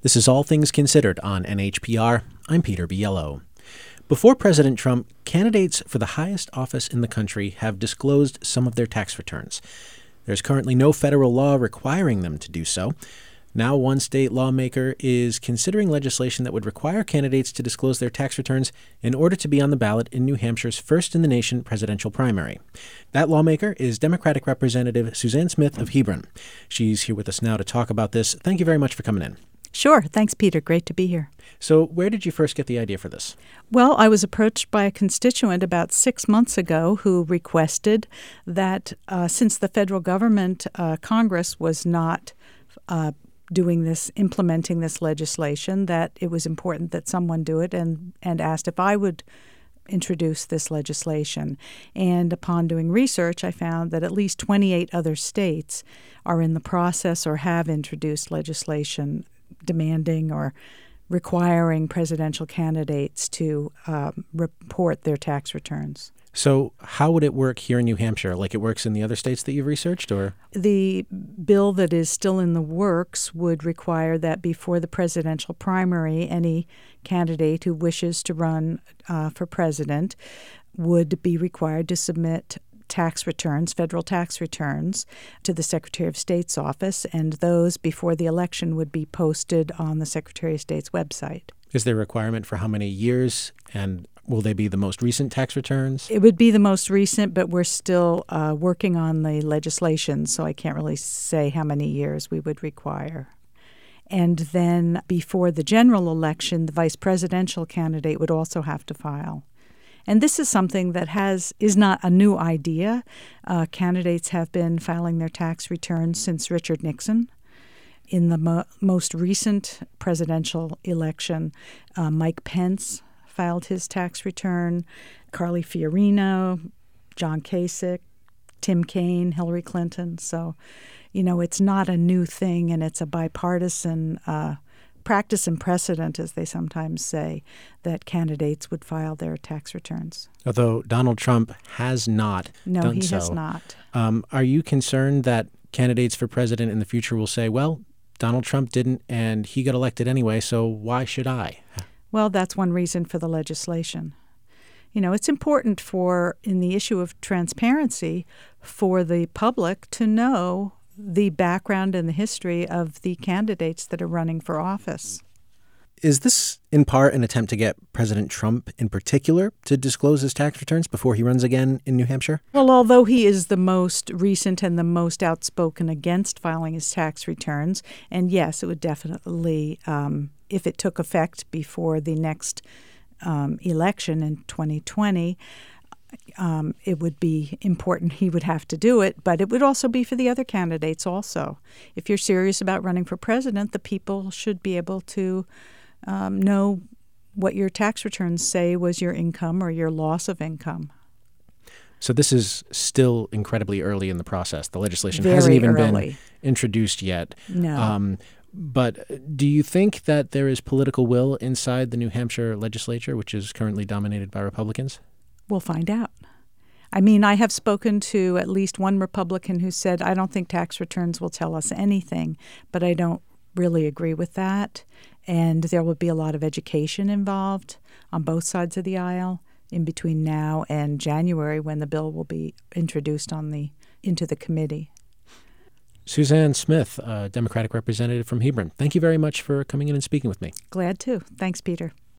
This is All Things Considered on NHPR. I'm Peter Biello. Before President Trump, candidates for the highest office in the country have disclosed some of their tax returns. There's currently no federal law requiring them to do so. Now, one state lawmaker is considering legislation that would require candidates to disclose their tax returns in order to be on the ballot in New Hampshire's first-in-the-nation presidential primary. That lawmaker is Democratic Representative Suzanne Smith of Hebron. She's here with us now to talk about this. Thank you very much for coming in. Sure. Thanks, Peter. Great to be here. So where did you first get the idea for this? Well, I was approached by a constituent about 6 months ago who requested that since the federal government, Congress, was not implementing this legislation, that it was important that someone do it, and asked if I would introduce this legislation. And upon doing research, I found that at least 28 other states are in the process or have introduced legislation demanding or requiring presidential candidates to report their tax returns. So how would it work here in New Hampshire, like it works in the other states that you've researched, or? The bill that is still in the works would require that before the presidential primary, any candidate who wishes to run for president would be required to submit tax returns, federal tax returns, to the Secretary of State's office, and those before the election would be posted on the Secretary of State's website. Is there a requirement for how many years, and will they be the most recent tax returns? It would be the most recent, but we're still working on the legislation, so I can't really say how many years we would require. And then before the general election, the vice presidential candidate would also have to file. And this is something that is not a new idea. Candidates have been filing their tax returns since Richard Nixon. In the most recent presidential election, Mike Pence filed his tax return, Carly Fiorina, John Kasich, Tim Kaine, Hillary Clinton. So, it's not a new thing, and it's a bipartisan practice and precedent, as they sometimes say, that candidates would file their tax returns. Although Donald Trump has not done so. No, he has not. Are you concerned that candidates for president in the future will say, well, Donald Trump didn't and he got elected anyway, so why should I? Well, that's one reason for the legislation. It's important in the issue of transparency for the public to know the background and the history of the candidates that are running for office. Is this in part an attempt to get President Trump in particular to disclose his tax returns before he runs again in New Hampshire? Well, although he is the most recent and the most outspoken against filing his tax returns, and yes, it would definitely, if it took effect before the next election in 2020, it would be important he would have to do it, but it would also be for the other candidates also. If you're serious about running for president, the people should be able to know what your tax returns say was your income or your loss of income. So this is still incredibly early in the process. The legislation Very hasn't even early. been introduced yet. No. But do you think that there is political will inside the New Hampshire legislature, which is currently dominated by Republicans? We'll find out. I have spoken to at least one Republican who said, I don't think tax returns will tell us anything, but I don't really agree with that. And there will be a lot of education involved on both sides of the aisle in between now and January, when the bill will be introduced into the committee. Suzanne Smith, Democratic representative from Hebron, thank you very much for coming in and speaking with me. Glad to. Thanks, Peter.